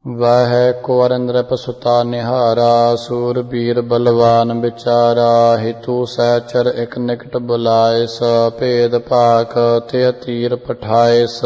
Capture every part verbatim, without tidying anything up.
वह कुंवर नृप सुता निहारा, सूरबीर बलवान बिचारा। हितु सहचर एक निकट बुलायस, भेद भाक ते तीर पठायस।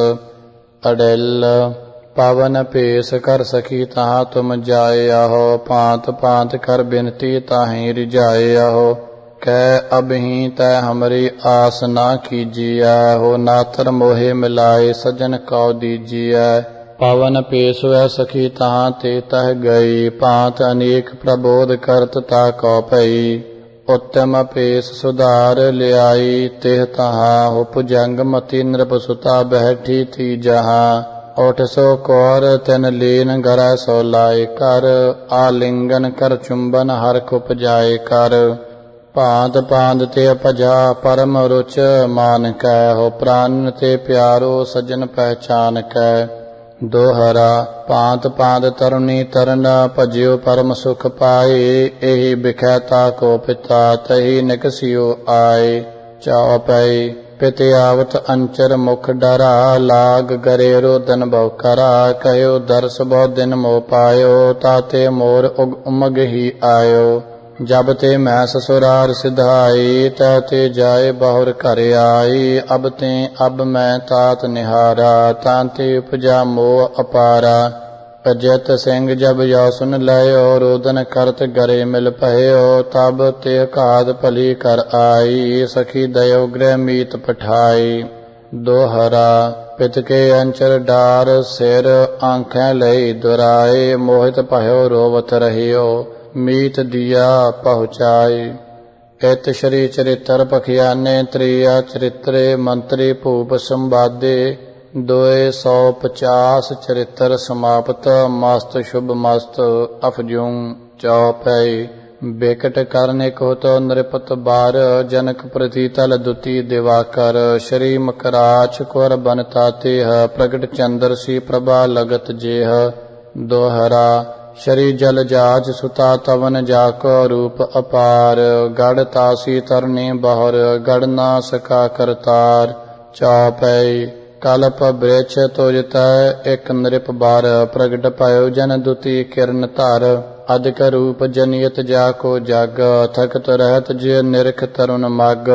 अडेल पावन पेश कर सखी तहाँ तुम जाए आहो, पांत पांत कर बिनती ताहीं रिझाए आहो। कह अब ही तै हमरी आस ना कीजिए हो, नातर मोहे मिलाए सजन कौ दीजिए। पावन पेश वह सखी तहाँ ते तह गई, पांत अनेक प्रबोध करत ता कौ पई। उत्तम पेश सुधार ले आई, तेह तहाँ हो भुजंग मति नृप सुता बैठी थी जहाँ। उठ सो कौर तिन लीन गरै सो लाए कर, आलिंगन कर चुंबन हरख उपजाए कर। भांत भांत ते भजा परम रुच मान कै, हो प्राण ते प्यारो सजन पहचान कै। दोहरा भांत भांत तरुणी तरन, भजियो परम सुख पाए। एही बिखै ताको पिता, तही निकसियो आए। चौपई पित आवत अंचर मुख डरा, लाग गरे रोदन बहु करा। कहो दर्श बहु दिन मोह पायो, ताते मोर उमग ही आयो। जब ते मैं ससुरार सिधाई, तैते जाए बहुर घर आई। अब ते अब मैं तात निहारा, तांते उपजा मोह अपारा। अजैत सिंह जब यौ सुन लयो, रोदन करत गरे मिल पयो। तब ते काद भली कर आई, सखी दयो गृह मीत पठाई। दोहरा पित के अंचर डार सिर, आंखें लई दुराए। मोहित भयो रोवत रहियो, मीत दिया पहुँचाई। इत श्री चरित्र पखियाने, त्रिया चरित्रे मंत्री भूप संवादे। दोए सौ पचास चरित्र समाप्त, मस्त शुभ मस्त अफजूं। चौपई बेकट करने को तो नृपत बार, जनक प्रतितल दुति दिवाकर। श्री मकराच कुर बनता तेह, प्रगट चंद्र सी प्रभा लगत जेह। दोहरा श्री जल जाच सुता तवन जाको रूप अपार। गढ़ तासी तरनी बहुर, गढ़ ना सका करतार। चौपई कल्प वृक्ष तुजत एक नृप बार, प्रगट पयो जन दुति किरण तार। अधिक रूप जनियत जाको जग, थकत रहत जे निरख तरुण मग।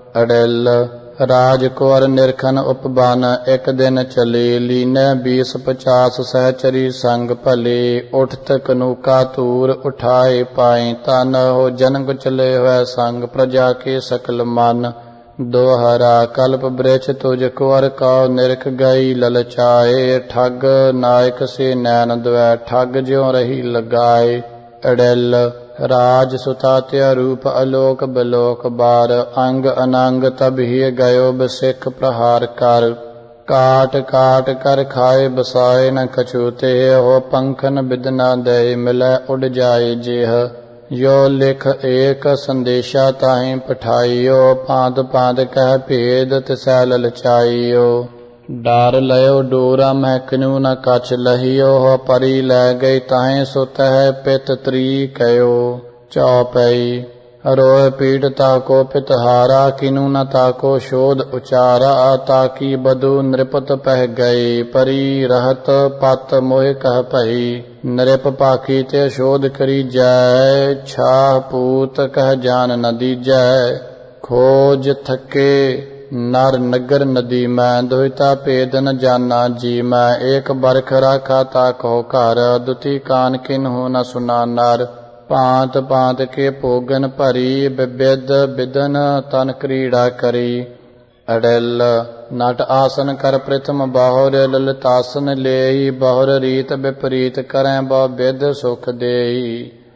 अडेल राज कुंवर निरखन उपबन, एक दिन चले। लीने बीस पचास सहचरी संग भले। उठत कनूका तूर उठाए पाए तन, हो जनक चले हुए संग प्रजा के सकल मन। दोहरा कल्प वृक्ष तुझ कुंवर कौ, निरख गई ललचाए। ठग नायक से नैन द्वै, ठग ज्यों रही लगाए। अडेल राज सुता त्या रूप अलोक बिलोक बार। अंग अनंग तब ही गयो बसिख प्रहार कर। काट काट कर खाए बसाए न कछूते, हो पंखन बिदना दे मिलै उड़ जाए जेह। यो लिख एक संदेशा ताहीं पठाइयो, भांत भांत कह भेद तिसै ललचाइयो। डार लयो डोरा मैं किनू न कछ लहियो, हो परी लै गई ताहें सो तह पित त्री कयो। चौपई रोय पीड़ ताको पितहारा, किनू न ताको शोध उचारा। ताकी बधु नृपत पह गई, परी रहत पत मोह कह पही। नृप पाखी ते शोध करी जय, छाह पूत कह जान न दीजय। खोज थके नर नगर नदी मैं, दोहिता भेद न जाना जी मैं। एक बरख राखा ता कहो घर, दुति कान किन्हु न सुना नर। भांत भांत के भोगन भरी, विविध बिदन तन क्रीड़ा करी। अडेल नट आसन कर प्रथम बाहुर, ललितासन लेई। बहुर रीत विपरीत करें बहु विध सुख देई।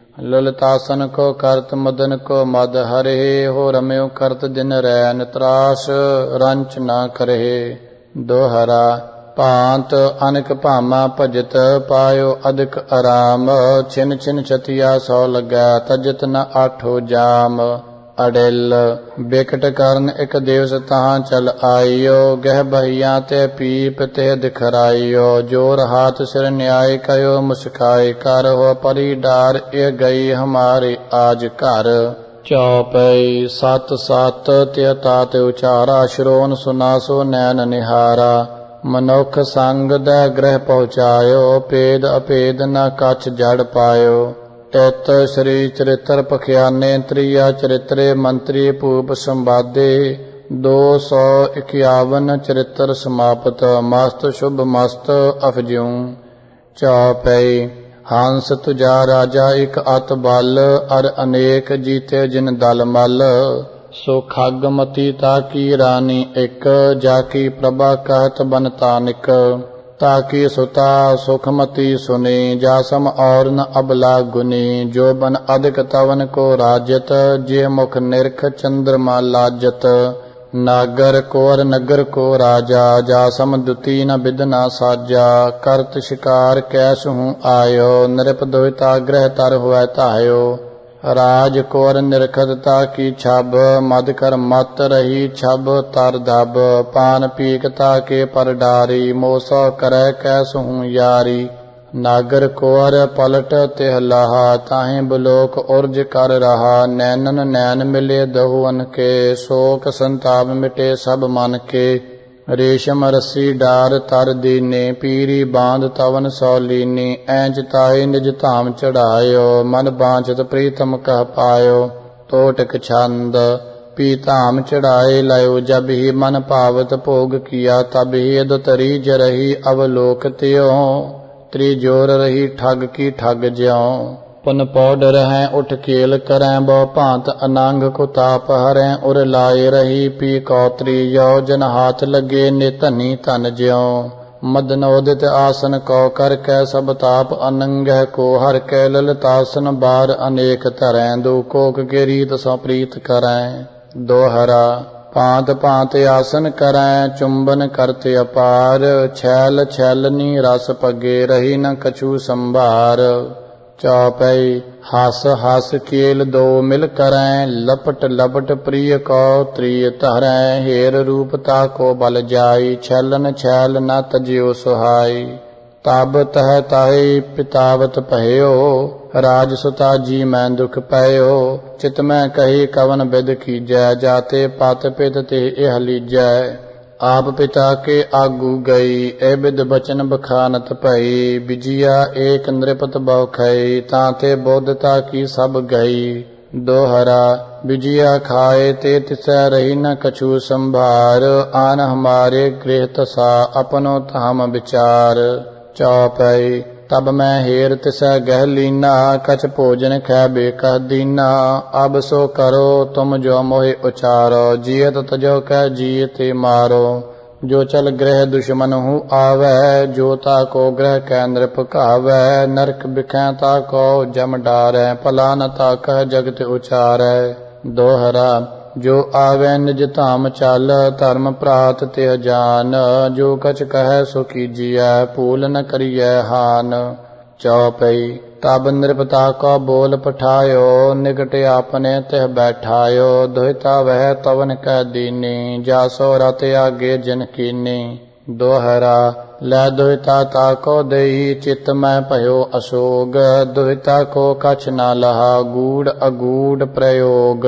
ललितासन को करत मदन को मद हरे, हो रम्यो करत दिन रैन त्रास रंच न करहे। दोहरा भांत अनक भामा भजत, पायो अधिक आराम। छिन छिन छतिया सौ लगा, तजत न आठो जाम। अडेल बिकट करन एक दिवस तहाँ चल आइयो। गह बहिया ते पीप ते दिखराइयो। जोर हाथ सिर न्याय कयो मुस्काए कर, हो परी डार ए गई हमारे आज घर। चौपई सत सत ते तात उचारा, श्रोन सुना सो नैन निहारा। ਮਨੁੱਖ ਸੰਗ ਦਾ ਗ੍ਰਹਿ ਪਹੁੰਚਾਇਓ, ਭੇਦ ਅਭੇਦ ਨ ਕਛ ਜੜ ਪਾਇਓ। ਤਿਤ ਸ੍ਰੀ ਚਰਿਤ੍ਰ ਪਖਿਆਨੇ, ਤ੍ਰਿਆ ਚਰਿਤਰੇ ਮੰਤਰੀ ਭੂਪ ਸੰਵਾਦੇ। ਦੋ ਸੌ ਇਕਿਆਵਨ ਚਰਿਤ੍ਰ ਸਮਾਪਤ, ਮਸਤ ਸ਼ੁਭ ਮਸਤ ਅਫਜੂ। ਚੌਪਈ ਹੰਸ ਤੁਜਾ ਰਾਜਾ ਇਕ ਅਤ ਬਲ, ਅਰ ਅਨੇਕ ਜੀਤੇ ਜਿਨ ਦਲ ਮਲ। ਸੋ ਖਗਮਤੀ ਤਾਕੀ ਰਾਣੀ ਇਕ, ਜਾਕੀ ਪ੍ਰਭਾ ਕਹਿਤ ਬਨਤਾਨਿਕ। ताकि सुता सुखमती सुनी, जासम और न अबला गुनी। जो बन अधिक तवन को राजत, जे मुख निरख चंद्रमा लाजत। नागर कोर नगर को राजा, जासम दुती न बिदना साजा। करत शिकार कैस हूँ आयो, नृप दोहिता ग्रह तर हुआ तायो। राज कोर निरखता की छब, मद कर मत रही छब तर धब। पान पीकता के पर डारी, मोसो करे कैस हूँ यारी। नागर कोर पलट तिह लहा, ताहे बुलोक उर्ज कर रहा। नैनन नैन मिले दहुअन के, शोक संताप मिटे सब मन के। रेशम रस्सी डार तर दीने, पीरी बांध तवन सौ लीनी। ऐंच ताई निज धाम चढ़ायो, मन बांछत प्रीतम कह पायो। तोटक छंद पी धाम चढ़ाए लायो, जब ही मन पावत भोग किया। तब ही अदतरी जरही अवलोक त्यो, त्रिजोर रही ठग की ठग ज्यों। पुन पौड रहें उठ केल करें, बो भांत अनंग को ताप हरें। उर लाए रही पी कौतरी, यो जन हाथ लगे ने धनी धन ज्यों। मदनोदित आसन कौ कर कै, सब ताप अनंग को हर कै। ललतासन बार अनेक धरें, दो कोक के रीत सौ प्रीत करें। दोहरा भांत भांत आसन करें, चुंबन करते अपार। छैल छैलनी रस पगे, रही न कछु संभार। चौपई हस हस केल दो मिल करें, लपट लपट प्रिय को त्रिय धरें। हेर रूपता को बल जाई, छैलन छैल न तजियो सुहाई। तब तह ताहि पितावत पहयो, राजसुता जी मैं दुख पयो। चित में कही कवन बिद कीजै, जाते पत पित ते एह लीजै। आप पिता के आगू गई, ए बिद बचन बखानत भई। बिजिया एक नृपत बौखई, ताते बोधता की सब गई। दोहरा बिजिया खाए ते तिसै रही न कछु संभार। आन हमारे गृह तसा, अपनो धाम विचार। चौपई तब मैं हेर तिसै गह लीना, कछ भोजन खै बेकह दीना। अब सो करो तुम जो मोहि उचारो, जियत तजो कह जियते मारो। जो चल गृह दुश्मन हूँ आवै, जोता को ग्रह कै नृप कहावै। नरक बिखैता को जम डारै, भला न ताकह जगत उचारै। दोहरा जो आवे निज धाम चल, धर्म प्रात तिह जान। जो कछ कह सो कीजिए, भूल न करिए हान। चौपई तब नृपता को बोल पठायो, निकट आपने तिह बैठायो। दोहिता वह तवन कह दीनी, जासो रत आगे जिन कीनी। दोहरा लै दोहिता ताको देई, चित्त में भयो असोग। दोहिता को कछ न लहा, गूढ़ अगूढ़ प्रयोग।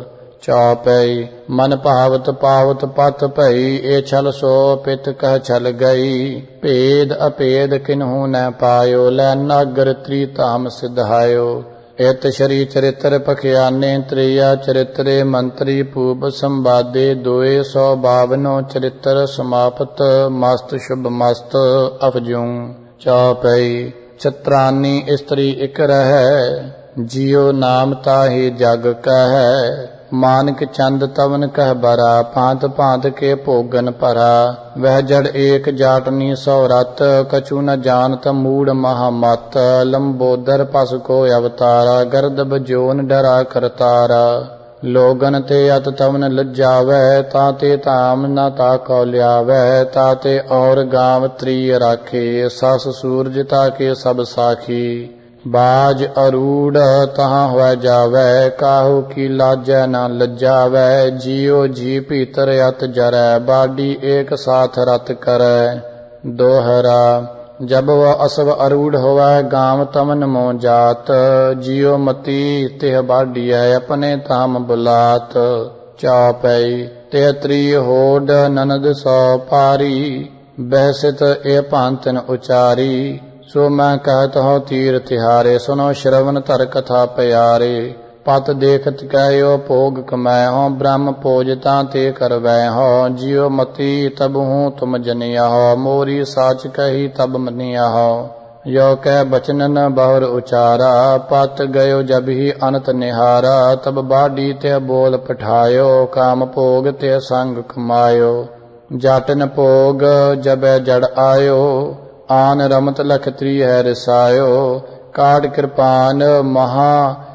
चौपई मन पावत पावत पथ भई, ए छल सो पित कह छल गई। भेद अभेद किन्हू न पायो, लै नागर त्रिधाम सिधायो। इत श्री चरित्र पखियाने, त्रिया चरित्रे मंत्री पूब संवादे। दोए सौ बावनो चरित्र समाप्त, मस्त शुभ मस्त अफजू। चौपई छत्रानी स्त्री इक रह, जियो नाम ताहि जग कह। मानक चंद तवन कह बरा, भांत भांत के भोगन भरा। वह जड़ एक जाटनी सौ रत, कछु न जानत मूढ़ महामत। लंबोदर पस को अवतारा, गर्दब जोन डरा करतारा। लोगन ते अत तवन लज्जावै, ताते धाम न ताको ल्यावै। ताते और गांव त्रिय राखे, सस सूरज ताके सब साखी। बाज अरूढ़ तहाँ हुआ जावै, काहू की लाजै न लज्जावै। जियो जी भीतर अत जरै, बाडी एक साथ रत करै। दोहरा जब वह असव अरूढ़ हुआ, गांव तमन मोह जात। जियो मती तिह बाडिय, अपने धाम बुलात। चौपई तिह त्रिय होड ननद सौ पारी, ਬਹਿਸਿਤ ਇਹ ਭਾਂਤਨ ਉਚਾਰੀ। ਸੋ ਮੈਂ ਕਹਿਤ ਹੋ ਤੀਰ ਤਿਹਾਰੇ, ਸੁਨੋ ਸ਼ਰਵਨ ਧਰ ਕਥਾ ਪਿਆਰੇ। ਪਤ ਦੇਖਤ ਕਹਿਓ ਭੋਗ ਕਮੈ ਹੋ, ਬ੍ਰਹਮ ਭੋਜ ਤਾਂ ਤੇ ਕਰਵੈ ਹੋ। ਜਿਉ ਮਤੀ ਤਬ ਹੂੰ ਤੁਮ ਜਨਿਆ ਹੋ, ਮੋਰੀ ਸਾਚ ਕਹੀ ਤਬ ਮਨਿਆ ਹੋ। यो कह बचन न बहुर उचारा, पत गयो जब ही अनत निहारा। तब बाडी ते बोल पठायो, काम भोग ते संग कमायो। जाटन भोग जब जड़ आयो, आन रमत लख त्री है रिसायो। काट कृपान महा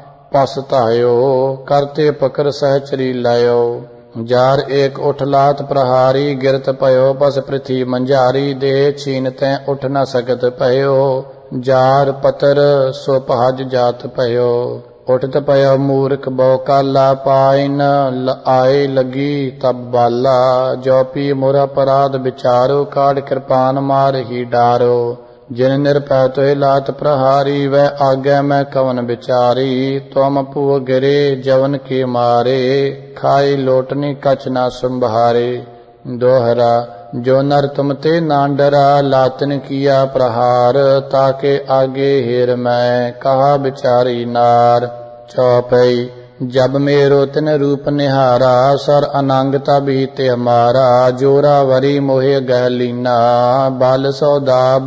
पसतायो, करते पकर सहचरी लायो। जार एक उठ लात प्रहारी, गिरत पयो बस पृथ्वी मंजारी। देह छीन तै उठ न सकत पयो, जार पतर सो पहज जात पयो। उठत पयो मूर्ख बहु काला, पाई न आए लगी तब बाला। जो पी मोर अपराध विचारो, काट कृपान मार ही डारो। जिन निरपै तोहि लात प्रहारी, वह आगे मैं कवन विचारी। तुम पुह गिरे जवन के मारे, खाई लोटनी कछ ना संभारे। दोहरा जो नर तुम ते ना डरा, लातन किया प्रहार। ताके आगे हेर मैं कहा विचारी नार। चौपई जब मेरो तिन रूप निहारा, सर अनंग तब ही ते हमारा। जोरावरी मोहे गह लीना, बल सौदाब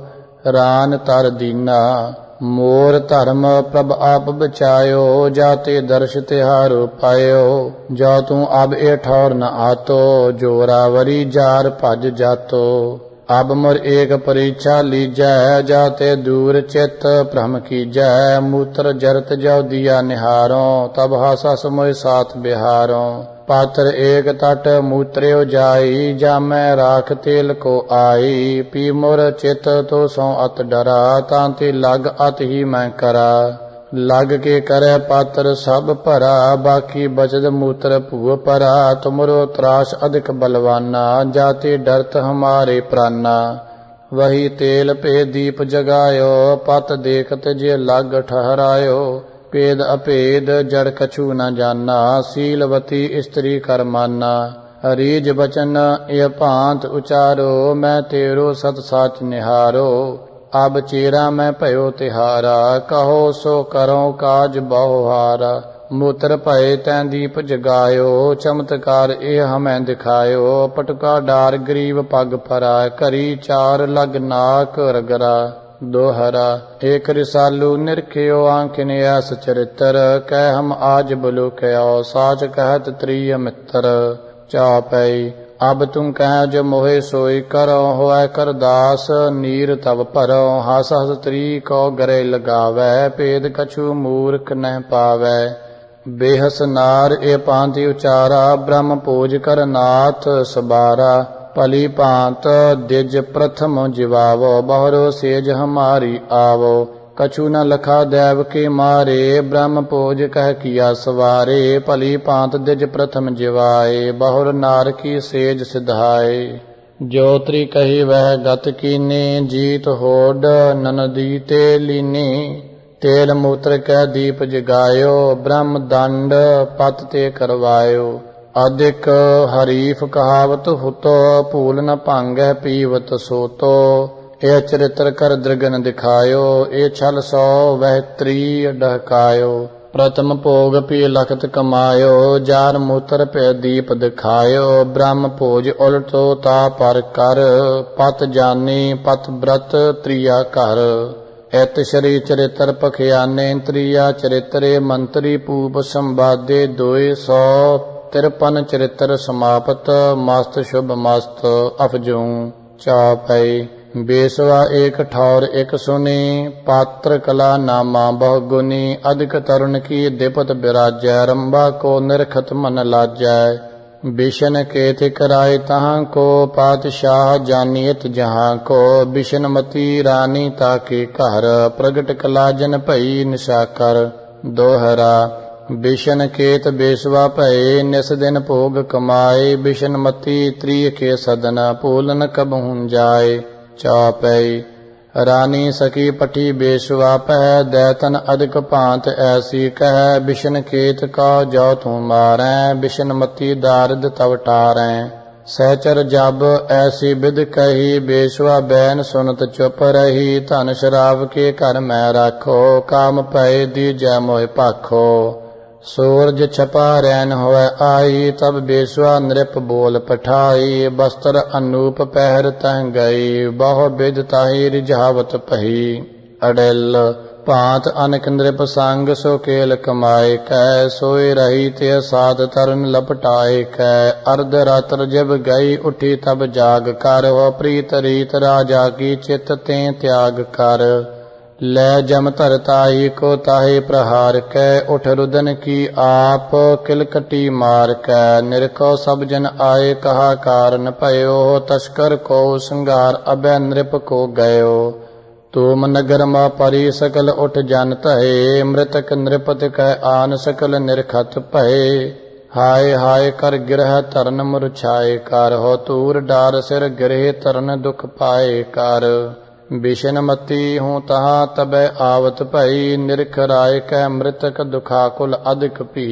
रान तर दीना। मोर धर्म प्रभ आप बचायो, जाते दर्श तिहारो पायो। जो तू अब ए ठौर न आतो, जोरावरी जार भज जातो। अब मोर एक परीक्षा लीजै, जाते दूर चित भ्रम कीजै। मूत्र जरत जो दिया निहारो, तब हस हस मोहि साथ बिहारो। पात्र एक तट मूत्र्यो जाई, जामै राख तेल को आई। पी मोर चित तो सो अत डरा, तांते लग अत ही मैं करा। लग के करे पात्र सब भरा, बाकी बचद मूत्र भूव परा। तुमरो त्रास अधिक बलवाना, जाते डरत हमारे प्राणा। वही तेल पे दीप जगायो, पत देखत जे लग ठहरायो। भेद अभेद जड़ कछु न जाना, सीलवती स्त्री कर माना। रीज बचन ये भांत उचारो, मैं तेरो सत साच निहारो। अब चेरा मैं भयो तिहारा, कहो सो करो काज बहु हारा। मूत्र भय तैं दीप जगायो, चमत्कार ए हमें दिखायो। पटका डार गरीब पग फरा, करी चार लग नाक रगरा। दोहरा एक रिसालू निरख्यो, आंखिन ऐस चरित्र। कह हम आज बुलु कहो, साच कहत त्रिय मित्र। चौपई अब तुम कह जो मोहे सोई करो, होए कर दास नीर तब भरो। हस हस त्री को गरे लगावै, भेद कछु मूर्ख न पावै। बेहस नार ए पांति उचारा, ब्रह्म पूज कर नाथ सबारा। भली भांत दिज प्रथम जिवावो, बहुरो सेज हमारी आवो। कछु न लखा दैव के मारे, ब्रह्म पूज कह किया सवारे। भली भांत दिज प्रथम जिवाए, बहुर नार की सेज सिधाए। जो त्री कही वह गत कीने, जीत होड ननदी ते लीने। तेल मूत्र कै दीप जगायो, ब्रह्म दंड पत ते करवायो। अधिक हरीफ कहावत हुतो, भूल न भांगै पीवत सोतो। ए चरित्र कर दृगन दिखायो, ए छल सौ वह त्री डहकायो। प्रथम भोग पी लखत कमायो, जार मूत्र पे दीप दिखायो। ब्रह्म भोज उलटो ता पर कर, पत जानी पत व्रत त्रिया कर। एत शरी चरित्र पखियाने, त्रिया चरित्रे मंत्री पूप संवादे। दोए सौ तिरपन चरित्र समाप्त, मस्त शुभ मस्त अफजूं। चौपई बेसवा एक ठौर एक सुनी, पात्र कला नामा बहुगुनी। अधिक तरुण की दिपत बिराजै, रंबा को निरखत मन लाजै। बिशन केथ कराए तहाँ को, पातशाह जानियत जहाँ को। बिशनमती रानी ताके घर, प्रगट कला जन भई निशाकर। दोहरा बिशन केत बेसवा भये, निस दिन भोग कमाए। बिशनमती त्रिय के सदन, भूलन कबहूं जाए। चौपई रानी सखी पठी बेसवा पह, दैतन अधिक भांत ऐसी कह। बिशन केत का जो तू मारै, बिशनमती दारद तव टारै। सहचर जब ऐसी विध कही, बेशवा बैन सुनत चुप रही। धन शराब के घर मैं राखो, काम पै दीजै मोह पाखो। सूरज छपा रैन होए आई, तब बेशवा नृप बोल पठाई। वस्त्र अनूप पहर तह गई, बहु विध ताहि रिझावत पही। अडेल भांत अनक नृप संग, सो केल कमाए कै। सोए रही ते साध तरन लपटाए कै। अर्ध रात्र जब गई, उठी तब जाग कर। हो प्रीत रीत राजा की, चित ते त्याग कर। लै जम धरताई को ताहि प्रहार कै। उठ रुदन की आप, किलकटी मार कै। निरखो सब जन आए, कहा कारण भयो। तस्कर को संगार, अभय नृप को गयो। तुम नगर मा परी, सकल उठ जन तहे। मृतक नृपत कह आन, सकल निरखत भये। हाय हाय कर गिरह तरन मुरछाए कर। हो तूर डार सिर गिरह तरन दुख पाए कर। बिशन मती हूँ तहाँ तबै आवत भई। निरख राय कह मृतक दुखाकुल अधिक पी।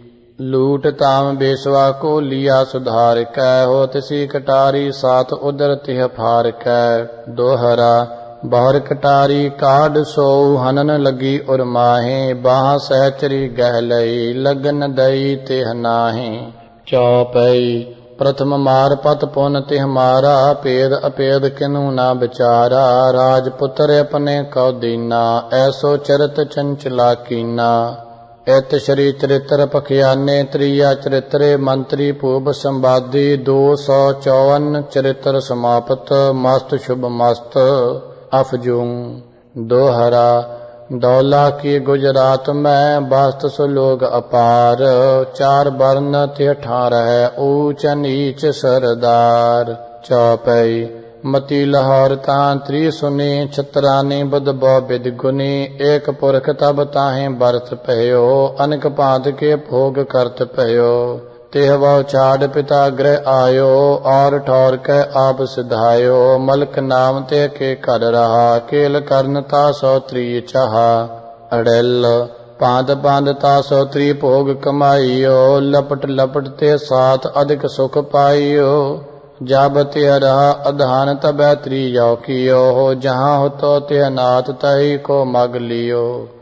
लूट ताम बेसवा को लिया सुधार कै। हो तिसी कटारी साथ उदर तिह फार कै। दोहरा बाहर कटारी काड सोऊ, हनन लगी उर माहे। बाह सहचरी गह लई, लगन दई तिह नाहे। चौपई प्रथम मार पत पुन तिह मारा। पेद अपेद किनु ना बिचारा। राजपुत्र अपने कौ दीना, ऐसो चरित चंचला कीना। इत श्री चरित्र पखियाने, त्रिया चरित्रे मंत्री पूब संवादी। दो सौ चौवन चरित्र समाप्त, मस्त शुभ मस्त अफजूं। दोहरा दौला की गुजरात में, बास्त सुलोग अपार। चार वर्ण तिह ठार है, ऊंच नीच सरदार। चौपई मती लाहौर तहाँ त्री सुनी। छतरानी बुध बौ विद गुनी। एक पुरख तब ताहें बरत पयो। अनक पांत के भोग करत पयो। तेह वह छाड़ पिता गृह आयो। और ठौर कै आप सिधायो। मलक नाम ते के कर रहा, केल करन ता सौ त्री चाहा। अड़ेल पांद पांद ता सौ त्री भोग कमाइयो। लपट लपट ते साथ अधिक सुख पाइयो। जब तिह रहा अधान तबै त्री यो कियो। जहाँ हो तो तिह नाथ तही को मग लियो।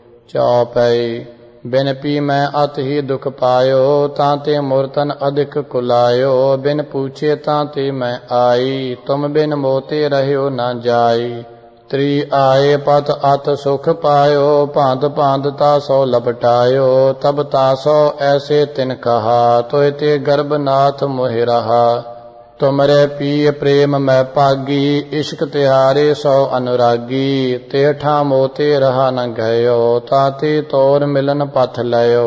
चौपई बिन पी मैं अत ही दुख पायो। तांते मूर्तन अधिक कुलायो। बिन पूछे तांते मैं आई, तुम बिन मोते रहो न जाई। त्री आए पत अत सुख पायो। भांत भांत तासो लपटायो। तब तासो ऐसे तिन कहा, तोय ते गर्भनाथ मोहि रहा। तुमरे पिय प्रेम मैं पागी। इश्क तिहारे सौ अनुरागी। तेठा मोते रहा न गयो। ताते तोर मिलन पथ लयो।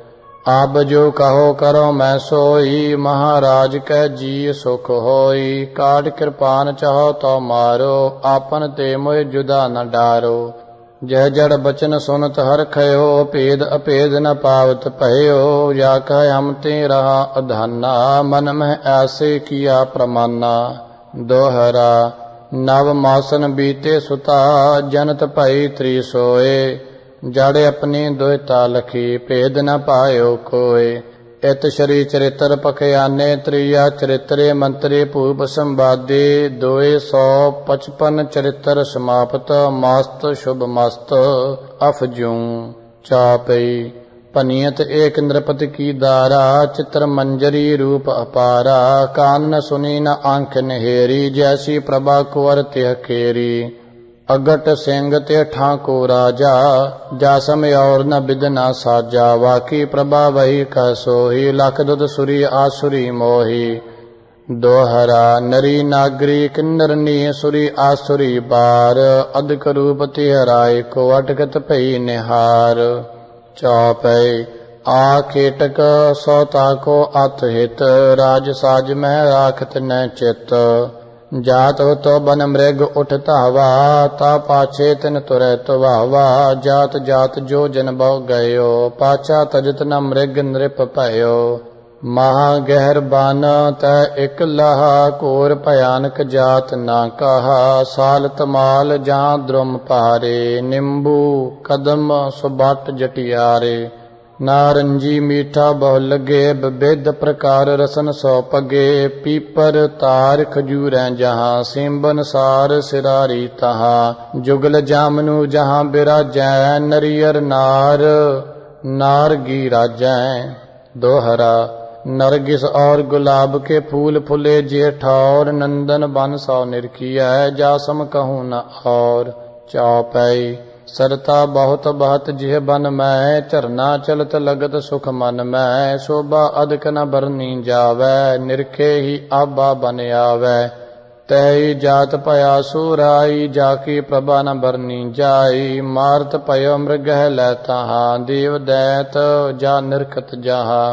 अब जो कहो करो मैं सोई। महाराज कै जी सुख होई। काट कृपान चाहो तो मारो। आपन ते मोह जुदा न डारो। जह जड़ बचन सुनत हर खयो। भेद अभेद न पावत भयो। या कह हम ते रहा अधाना। मन में ऐसे किया प्रमाना। दोहरा नव मासन बीते सुता। जनत भई त्री सोए। जड़ अपनी दोता लखी। भेद न पायो कोय। इत श्री चरित्र पखयाने। त्रिया चरित्रे मंत्री पूप संवादी। दोए सौ पचपन चरित्र समाप्त, मस्त शुभ मस्त अफजूं। चौपई पनियत एक नृपति की दारा। चित्र मंजरी रूप अपारा। कान न सुनी न आंख नहेरी। जैसी प्रभा कुंवर तिह केरी। अगट सिंह ते ठाको राजा। जासम और न बिद न साजा। वाकी प्रभा वही कह सोही। लख दुद सुरी आसुरी मोही। दोहरा नरी नागरी किन्नरनी। सुरी आसुरी बार। अधिक रूप तिह राय को। अटकत भई निहार। चौपई आ केटक सौता को अत हित। राज साज में राखत न चित। जात हो तो बन मृग उठ धावा। ता पाछे तिन तुरै तुवावा। जात जात जो जन बहु गयो। पाछा तजत न मृग नृप भयो। महा गहर बान तै एक लहा। घोर भयानक जात ना कहा। साल तमाल जहाँ द्रुम पारे। निम्बू कदम सुबट जटियारे। नारंजी मीठा बहु लगे विविध प्रकार रसन सौ पगे पीपर तार खजूरै जहाँ सेंबन सार सिरारी तहाँ जुगल जामनु जहाँ बिराजै नरियर नार नारगी राजै। दोहरा नरगिस और गुलाब के फूल फुले जेठौर नंदन बन सौ निरखिया जासम कहूँ न और। चौपई सरता बहुत बहत जिह बन मैं झरना चलत लगत सुख मन मैं शोभा अधिक न बरनी जावै निरखे ही आबा बन आवै। तही जात पया सुराई जाकी प्रभा न बरनी जाई मारत पयो मृग लै तहाँ देव दैत जा निरखत जहाँ।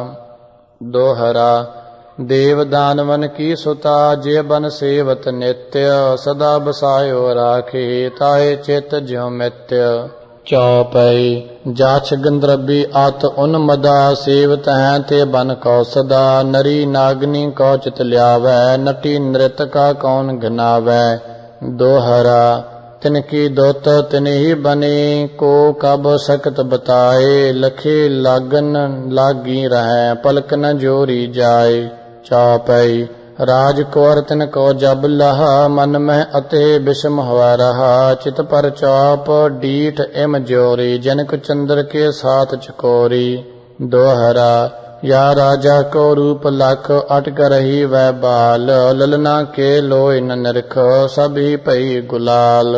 दोहरा देव दानवन की सुता जे बन सेवत नित्य सदा बसायो राखे ताए चित ज्यो मित्य। चौपई जाछ गंधर्वी आत उन्मदा सेवत हैं ते बन कौ सदा नरी नागनी कौ चित ल्यावै नटी नृत का कौन घनावै। दोहरा तिनकी दोत तिन ही बने को कब सकत बताए लखे लागन लागी रहे पलक न जोरी जाए। चौपई राज कुंवर तिन को जब लहा मन में अते विषम हुआ रहा चित पर चौप डीठ एम जोरी जनक चंद्र के साथ चकोरी। दोहरा या राजा को रूप लख अटक रही वह बाल ललना के लोय न निरख सभी पई गुलाल।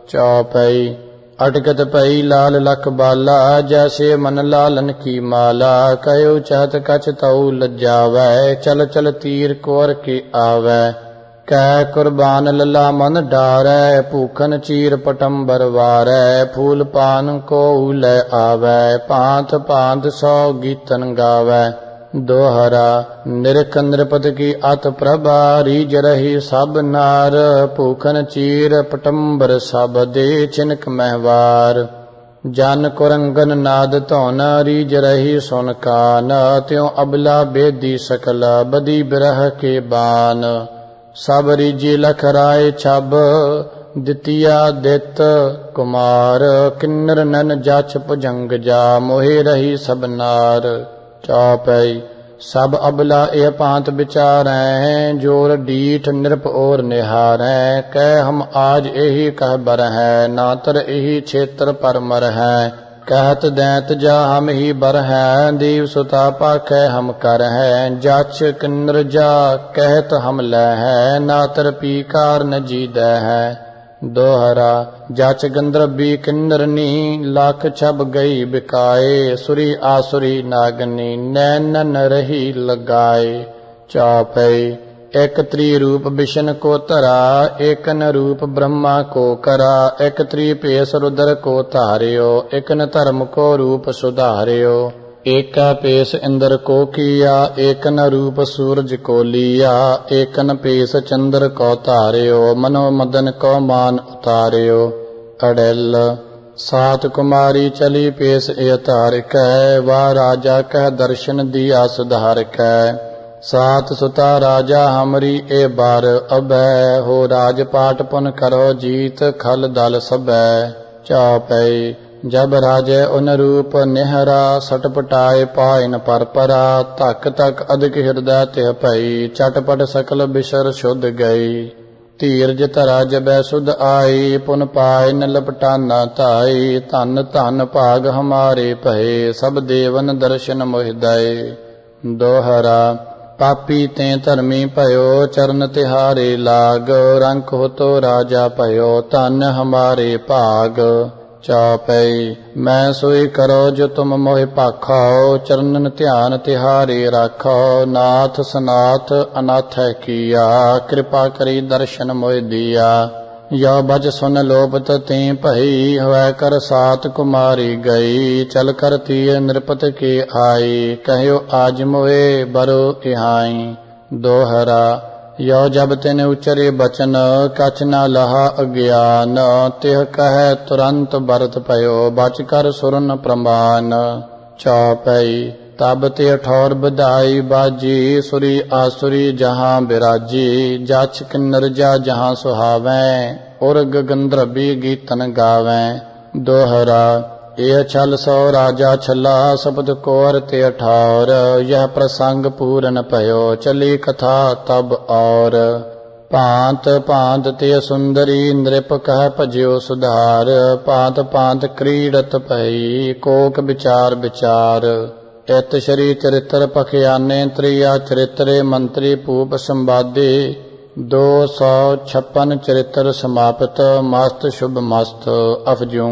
चौपई अटकत पई लाल लख बाला जैसे मन लालन की माला कयो चहत कछ तऊ लज्जावै चल चल तीर कुंवर के आवै। कै कुर्बान लला मन डारै भूखन चीर पटम्बर वारै फूल पान को लै आवै पांत पांत सौ गीतन गावै। दोहरा निरख नृपत की अत प्रभा रीज रही सब नार भूखन चीर पटम्बर सब दे चिनक महवार। जन कुरंगन नाद धौन रीज रही सुन कान त्यों अबला बेदी सकल बदी बिरह के बान। सब रीजे लख राय छब दितिया दित कुमार किन्नर नन जाछ भुजंग जा मोहे रही सब नार। चौपई सब अबला यह पांत विचारै जोर डीठ निरप और निहारै कह हम आज यही कह बर है नातर यही क्षेत्र पर मर है कहत दैत जा हम ही बर है देव सुता पाखै हम कर है जाच किन्नर जा कहत हम लै है नातर पीकार न जीदै है। दोहरा जाच गंधर्वी किन्नरनी लाख छब गई बिकाए सुरी आसुरी नागनी नैनन रही लगाए। चौपई एक त्री रूप विष्णु को तरा एक न रूप ब्रह्मा को करा एक त्री पेश रुद्र को धार्यो एक न धर्म को रूप सुधार्यो। एक पेश इंद्र को किया एक न रूप सूरज को लिया एक न पेश चंद्र को तार्यो मनो मदन को मान उतार्यो। अड़ल सात कुमारी चली पेश अवतार कै वा राजा कह दर्शन दिया सुधार कै सात सुता राजा हमरी ए बार अभै हो राजपाट पुन करो जीत खल दल सबै। चौपई जब राजे उन रूप निहरा सटपटाए पाइन पर परा तक तक अधिक हृदय तिह भई चटपट सकल बिसर शुद्ध गई। धीरज धरा जबै सुध आई पुन पाए न लपटाना ताई धन धन भाग हमारे भये सब देवन दर्शन मोहि दए। दोहरा पापी ते धर्मी भयो चरण तिहारे लाग रंक हो तो राजा भयो धन हमारे भाग। चौपई मैं सोई करो जो तुम मोहि पाखाओ चरणन ध्यान तिहारे राखो नाथ सनाथ अनाथ किया कृपा करी दर्शन मोहि दिया। यो बज सुन लोपत ते भई हुआ कर सात कुमारी गई चल कर तीय नृपत के आई कहो आज मोए बरो इहाई। दोहरा यो जब तिन उचरे बचन कछ न लहा अज्ञान तिह कह तुरंत बरत पयो बच कर सुरन प्रमाण। चौपई तब ते ठौर बधाई बाजी सुरी आसुरी जहाँ बिराजी जाछ किन्नर जा जहाँ सुहावै उर्ग गंधर्वी गीतन गावै। दोहरा ਇਹ ਛਲ ਸੋ ਰਾजा ਛਲਾ शब्द कोर ते अठार यह प्रसंग पूरन भयो चली कथा तब और भांत भांत ते सुंदरी नृप कह भज्यो सुधार भांत भांत क्रीड़त भई कोक विचार विचार इत श्री चरित्र पखियाने त्रिया चरित्रे मंत्री भूप संवादे दो सौ छप्पन चरित्र समाप्त मस्त शुभ मस्त अफजू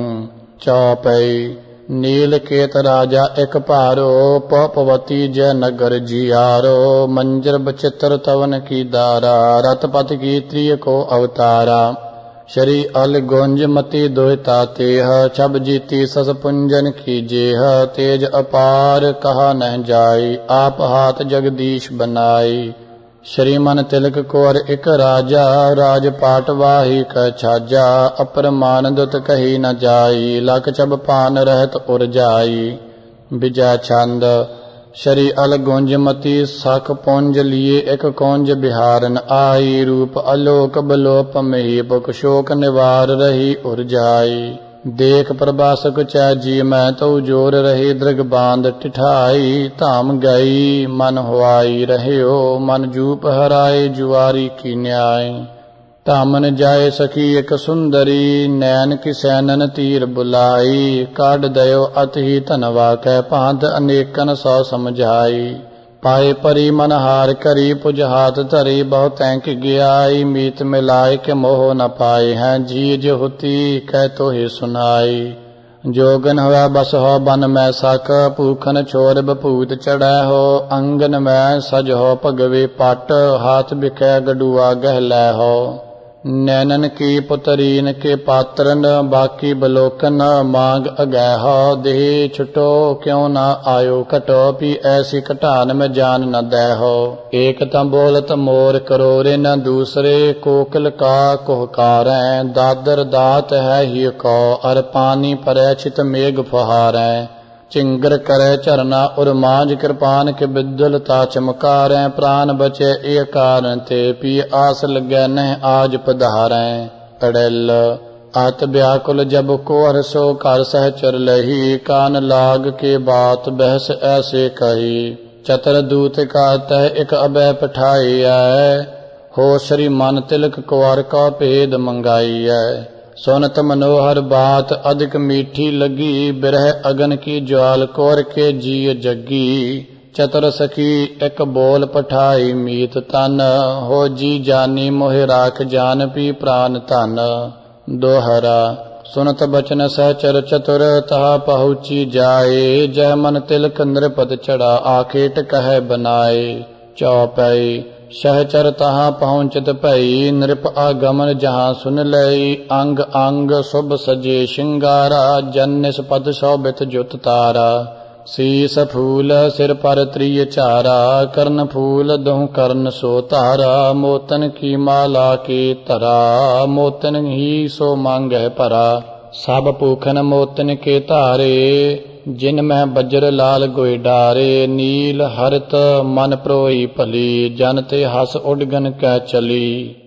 चौपई नील केत राजा एक भारो पवती जय नगर जियारो मंजर बचित्र तवन की दारा रतपत की त्रिय को अवतारा श्री अल गुंज मति दोहिता तेह छब जीती सस पुंजन की जेह तेज अपार कहा न जाई आप हाथ जगदीश बनाई श्रीमन तिलक कोर एक राजा राजपाट वाही क छाजा अपरमान दुत कही न जाई लख छब पान रहत उर जाई विजय छंद श्री अल गुंजमती सख पुंज लिए एक कुंज बिहारन आई रूप अलोक बलोप मही बुक शोक निवार रही उर जाई देख प्रभासक चै जी मैं तो जोर रही दृग बांध टिठाई धाम गई मन हुआई रहियो मन जूप हराए जुआरी की न्याय धामन जाए सखी एक सुंदरी नैन की सैनन तीर बुलाई काढ़ दयो अति धनवा कै भांत अनेकन सौ समझाई पाए परी मन हार करी पुज हाथ धरी बहुत तैंक गियाई मीत मिलाए के मोह न पाए हैं जीज होती कह तो ही सुनाई जोगन हुआ बस हो बन में सक भूखन छोर बपूत चढ़ै हो अंगन में सज हो पगवे पट हाथ बिकै गडुआ गहलै हो नैनन की पुतरीन के पात्रन बाकी बलोकन मांग अगै हो देह छुटो क्यों न आयो कटो पी ऐसी कटान में जान न दे हो एक तम बोलत मोर करोरे न दूसरे कोकल का कोहकार दादर दात है ही को अर पानी परै छित मेघ फुहारै चिंगर करे झरना उर मांझ कृपान के विद्युलता चमकारै प्राण बचे ए कारण ते पी आस लगे नह आज पधारै अड़ल आत व्याकुल जब कोहर सो कर सहचर लही कान लाग के बात बहस ऐसे कही चतर दूत का तह एक अभय पठाई है हो श्री मन तिलक कुंवर का भेद मंगाई है सुनत मनोहर बात अधिक मीठी लगी बिरह अगन की ज्वाल कोर के जीय जगी चतुर सखी एक बोल पठाई मीत तन हो जी जानी मोहि राख जान पी प्राण तन दोहरा सुनत बचन सहचर चतुर तहा पहुँची जाए जह मन तिलक नृपत चढ़ा आखेट कह बनाए चौपई सहचर तहाँ पहुँचत भई नृप आगमन जहाँ सुन लई अंग अंग शुभ सजे श्रृंगारा जन्निस पद शोभित जुत तारा शीस फूल सिर पर त्रिय चारा कर्ण फूल दोह कर्ण सो तारा मोतन की माला के तरा मोतन ही सो मांगह परा सब पूखन मोतन के तारे जिन में बज्र लाल गोई डारे नील हरित मन प्रोई भली जन ते हस उडगन कह चली।